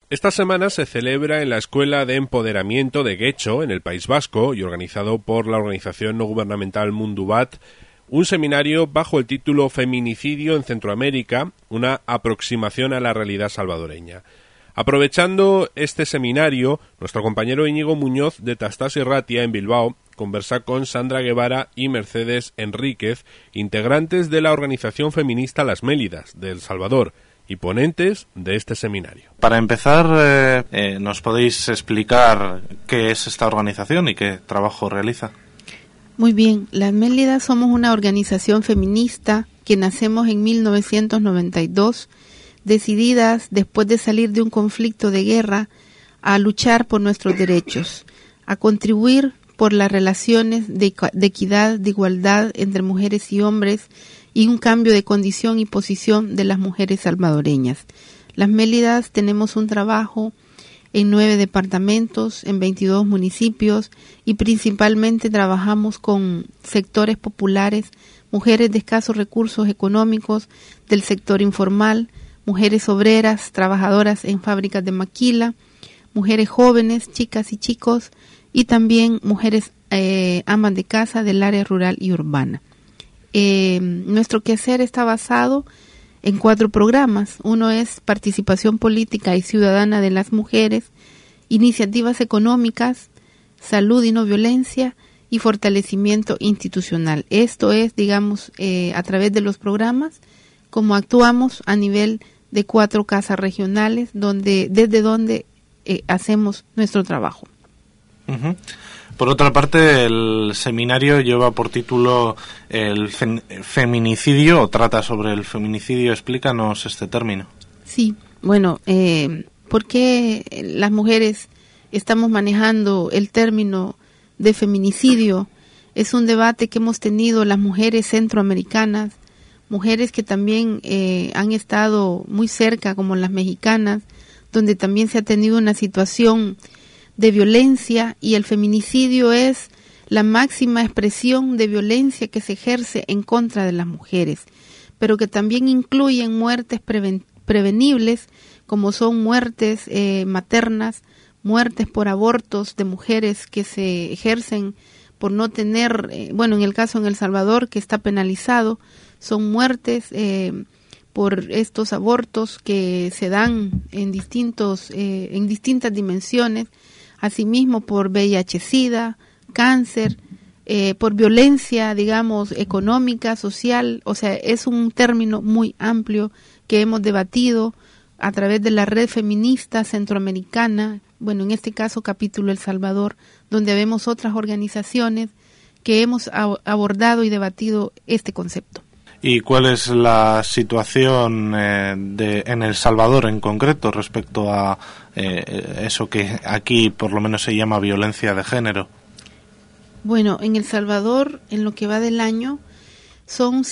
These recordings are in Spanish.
Esta semana se celebra en la Escuela de Empoderamiento de Getxo, en el País Vasco, y organizado por la organización no gubernamental Mundubat, un seminario bajo el título Feminicidio en Centroamérica, una aproximación a la realidad salvadoreña. Aprovechando este seminario, nuestro compañero Íñigo Muñoz de Tastas y Ratia en Bilbao conversa con Sandra Guevara y Mercedes Enríquez, integrantes de la organización feminista Las Mélidas de El Salvador y ponentes de este seminario. Para empezar, ¿nos podéis explicar qué es esta organización y qué trabajo realiza? Muy bien, Las Mélidas somos una organización feminista que nacemos en 1992, decididas, después de salir de un conflicto de guerra, a luchar por nuestros derechos, a contribuir por las relaciones de equidad, de igualdad entre mujeres y hombres y un cambio de condición y posición de las mujeres salvadoreñas. Las Mélidas tenemos un trabajo en 9 departamentos, en 22 municipios y principalmente trabajamos con sectores populares, mujeres de escasos recursos económicos, del sector informal, mujeres obreras, trabajadoras en fábricas de maquila, mujeres jóvenes, chicas y chicos y también mujeres amas de casa del área rural y urbana. Nuestro quehacer está basado en 4 programas. Uno es participación política y ciudadana de las mujeres, iniciativas económicas, salud y no violencia y fortalecimiento institucional. Esto es, digamos, a través de los programas, como actuamos a nivel de 4 casas regionales, desde donde hacemos nuestro trabajo. Uh-huh. Por otra parte, el seminario lleva por título el feminicidio, o trata sobre el feminicidio. Explícanos este término. Sí, bueno, ¿por qué las mujeres estamos manejando el término de feminicidio? Es un debate que hemos tenido las mujeres centroamericanas, mujeres que también han estado muy cerca, como las mexicanas, donde también se ha tenido una situación de violencia, y el feminicidio es la máxima expresión de violencia que se ejerce en contra de las mujeres, pero que también incluyen muertes prevenibles, como son muertes maternas, muertes por abortos de mujeres que se ejercen por no tener, en el caso en El Salvador, que está penalizado, son muertes por estos abortos que se dan en distintas dimensiones, asimismo por VIH-Sida, cáncer, por violencia, digamos, económica, social. O sea, es un término muy amplio que hemos debatido a través de la red feminista centroamericana, en este caso capítulo El Salvador, donde vemos otras organizaciones que hemos abordado y debatido este concepto. ¿Y cuál es la situación en El Salvador en concreto respecto a eso que aquí por lo menos se llama violencia de género? Bueno, en El Salvador, en lo que va del año, son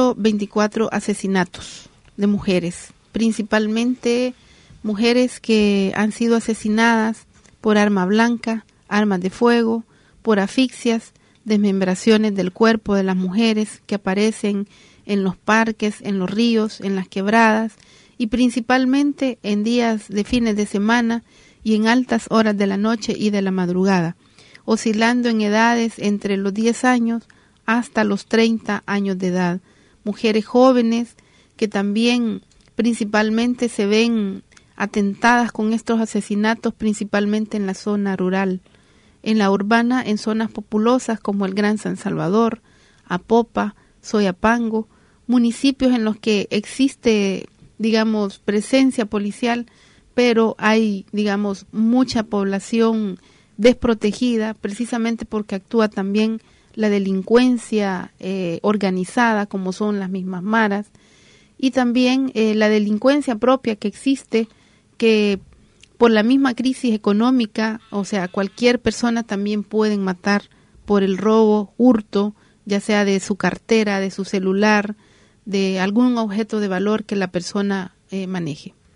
124 asesinatos de mujeres, principalmente mujeres que han sido asesinadas por arma blanca, armas de fuego, por asfixias, desmembraciones del cuerpo de las mujeres que aparecen en los parques, en los ríos, en las quebradas y principalmente en días de fines de semana y en altas horas de la noche y de la madrugada, oscilando en edades entre los 10 años hasta los 30 años de edad. Mujeres jóvenes que también principalmente se ven atentadas con estos asesinatos, principalmente en la zona rural. En la urbana, en zonas populosas como el Gran San Salvador, Apopa, Soyapango, municipios en los que existe, digamos, presencia policial, pero hay, digamos, mucha población desprotegida, precisamente porque actúa también la delincuencia organizada, como son las mismas maras, y también la delincuencia propia que existe, que por la misma crisis económica, o sea, cualquier persona también pueden matar por el robo, hurto, ya sea de su cartera, de su celular, de algún objeto de valor que la persona maneje.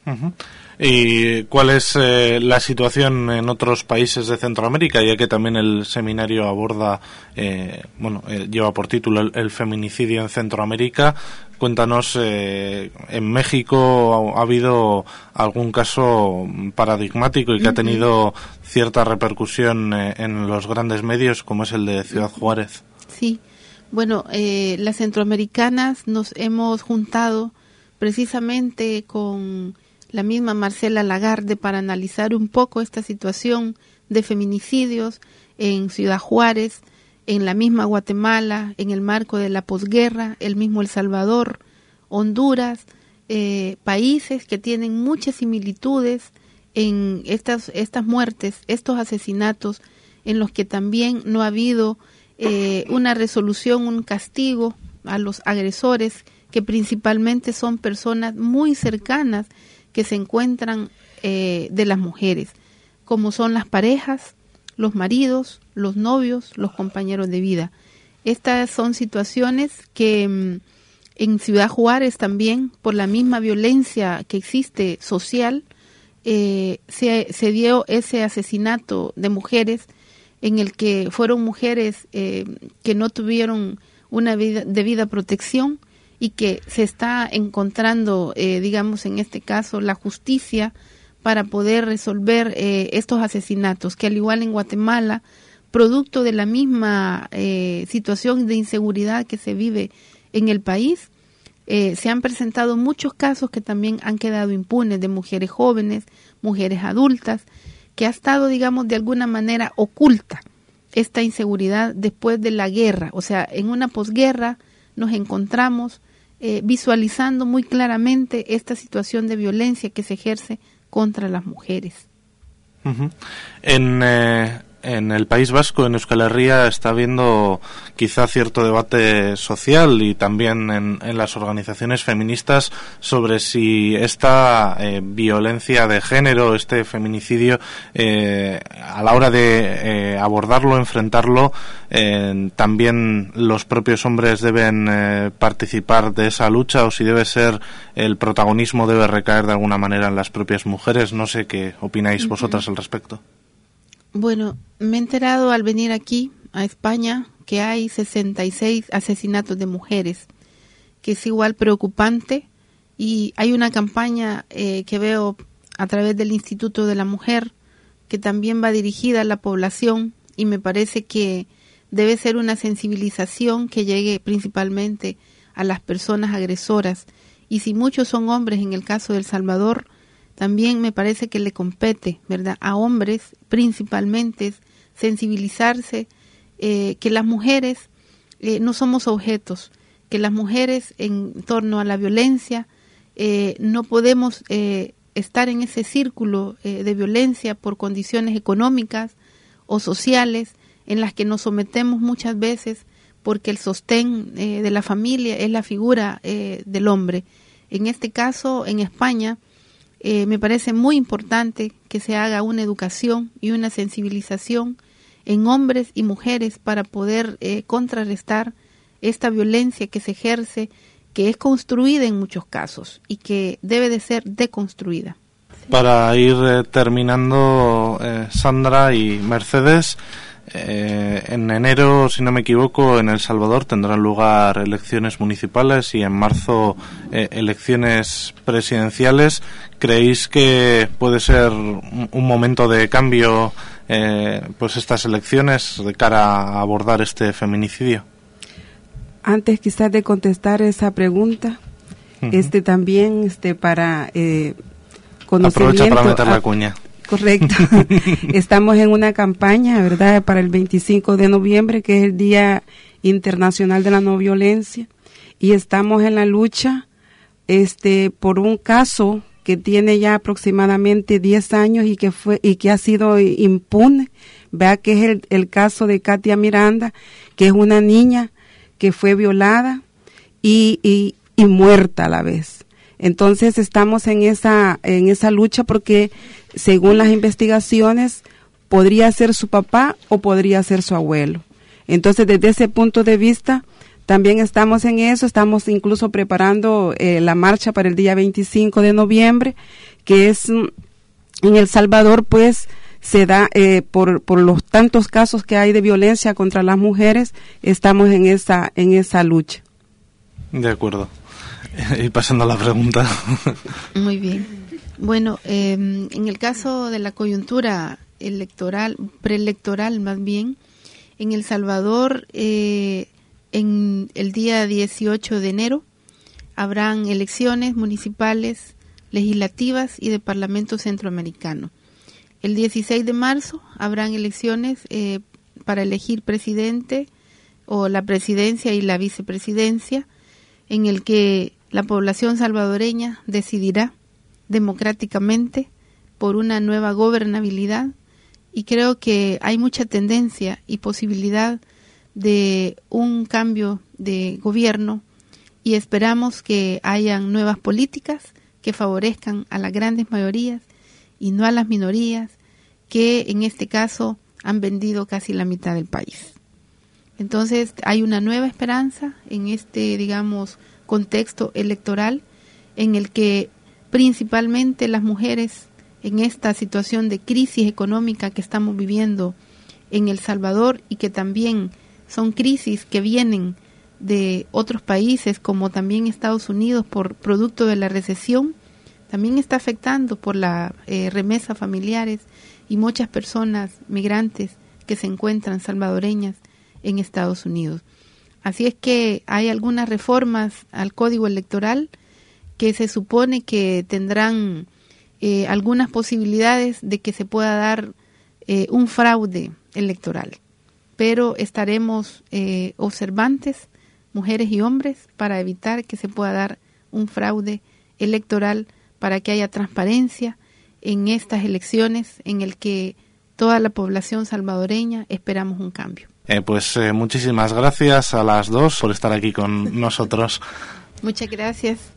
Uh-huh. ¿Y cuál es la situación en otros países de Centroamérica, ya que también el seminario aborda, lleva por título el feminicidio en Centroamérica? Cuéntanos, en México ha habido algún caso paradigmático y que ha tenido cierta repercusión en los grandes medios, como es el de Ciudad Juárez. Sí, bueno, las centroamericanas nos hemos juntado precisamente con la misma Marcela Lagarde para analizar un poco esta situación de feminicidios en Ciudad Juárez, en la misma Guatemala, en el marco de la posguerra, el mismo El Salvador, Honduras, países que tienen muchas similitudes en estas muertes, estos asesinatos, en los que también no ha habido una resolución, un castigo a los agresores, que principalmente son personas muy cercanas que se encuentran de las mujeres, como son las parejas, los maridos, los novios, los compañeros de vida. Estas son situaciones que en Ciudad Juárez también, por la misma violencia que existe social, se dio ese asesinato de mujeres en el que fueron mujeres que no tuvieron una debida protección y que se está encontrando, digamos en este caso, la justicia para poder resolver estos asesinatos, que al igual en Guatemala, producto de la misma situación de inseguridad que se vive en el país, se han presentado muchos casos que también han quedado impunes, de mujeres jóvenes, mujeres adultas, que ha estado, digamos, de alguna manera oculta esta inseguridad después de la guerra. O sea, en una posguerra nos encontramos visualizando muy claramente esta situación de violencia que se ejerce contra las mujeres. Uh-huh. En el País Vasco, en Euskal Herria, está habiendo quizá cierto debate social y también en las organizaciones feministas sobre si esta violencia de género, este feminicidio, a la hora de abordarlo, enfrentarlo, también los propios hombres deben participar de esa lucha, o si debe ser el protagonismo debe recaer de alguna manera en las propias mujeres. No sé qué opináis vosotras al respecto. Bueno, me he enterado al venir aquí a España que hay 66 asesinatos de mujeres, que es igual preocupante, y hay una campaña que veo a través del Instituto de la Mujer que también va dirigida a la población, y me parece que debe ser una sensibilización que llegue principalmente a las personas agresoras, y si muchos son hombres, en el caso de El Salvador, también me parece que le compete, ¿verdad?, a hombres principalmente sensibilizarse, que las mujeres no somos objetos, que las mujeres en torno a la violencia no podemos estar en ese círculo de violencia por condiciones económicas o sociales en las que nos sometemos muchas veces, porque el sostén de la familia es la figura del hombre. En este caso, en España, me parece muy importante que se haga una educación y una sensibilización en hombres y mujeres para poder contrarrestar esta violencia que se ejerce, que es construida en muchos casos y que debe de ser deconstruida. Para ir terminando, Sandra y Mercedes, en enero, si no me equivoco, en El Salvador tendrán lugar elecciones municipales y en marzo elecciones presidenciales. ¿Creéis que puede ser un momento de cambio, pues estas elecciones, de cara a abordar este feminicidio? Antes quizás de contestar esa pregunta, también para conocimiento. Aprovecha para meter la cuña. Correcto. Estamos en una campaña, ¿verdad?, para el 25 de noviembre, que es el Día Internacional de la No Violencia, y estamos en la lucha por un caso que tiene ya aproximadamente 10 años y que ha sido impune. Vea que es el caso de Katia Miranda, que es una niña que fue violada y muerta a la vez. Entonces estamos en esa lucha porque, según las investigaciones, podría ser su papá o podría ser su abuelo. Entonces, desde ese punto de vista, también estamos en eso. Estamos incluso preparando la marcha para el día 25 de noviembre, que es en El Salvador, pues se da por los tantos casos que hay de violencia contra las mujeres. Estamos en esa lucha. De acuerdo. Y pasando a la pregunta. Muy bien. Bueno, en el caso de la coyuntura electoral, preelectoral más bien, en El Salvador, en el día 18 de enero, habrán elecciones municipales, legislativas y de Parlamento Centroamericano. El 16 de marzo habrán elecciones para elegir presidente o la presidencia y la vicepresidencia, en el que la población salvadoreña decidirá democráticamente por una nueva gobernabilidad, y creo que hay mucha tendencia y posibilidad de un cambio de gobierno, y esperamos que hayan nuevas políticas que favorezcan a las grandes mayorías y no a las minorías, que en este caso han vendido casi la mitad del país. Entonces hay una nueva esperanza en este, digamos, contexto electoral, en el que principalmente las mujeres, en esta situación de crisis económica que estamos viviendo en El Salvador, y que también son crisis que vienen de otros países como también Estados Unidos por producto de la recesión, también está afectando por la remesa familiares y muchas personas migrantes que se encuentran salvadoreñas en Estados Unidos. Así es que hay algunas reformas al Código Electoral que se supone que tendrán algunas posibilidades de que se pueda dar un fraude electoral, pero estaremos observantes, mujeres y hombres, para evitar que se pueda dar un fraude electoral, para que haya transparencia en estas elecciones, en el que toda la población salvadoreña esperamos un cambio. Muchísimas gracias a las dos por estar aquí con nosotros. Muchas gracias.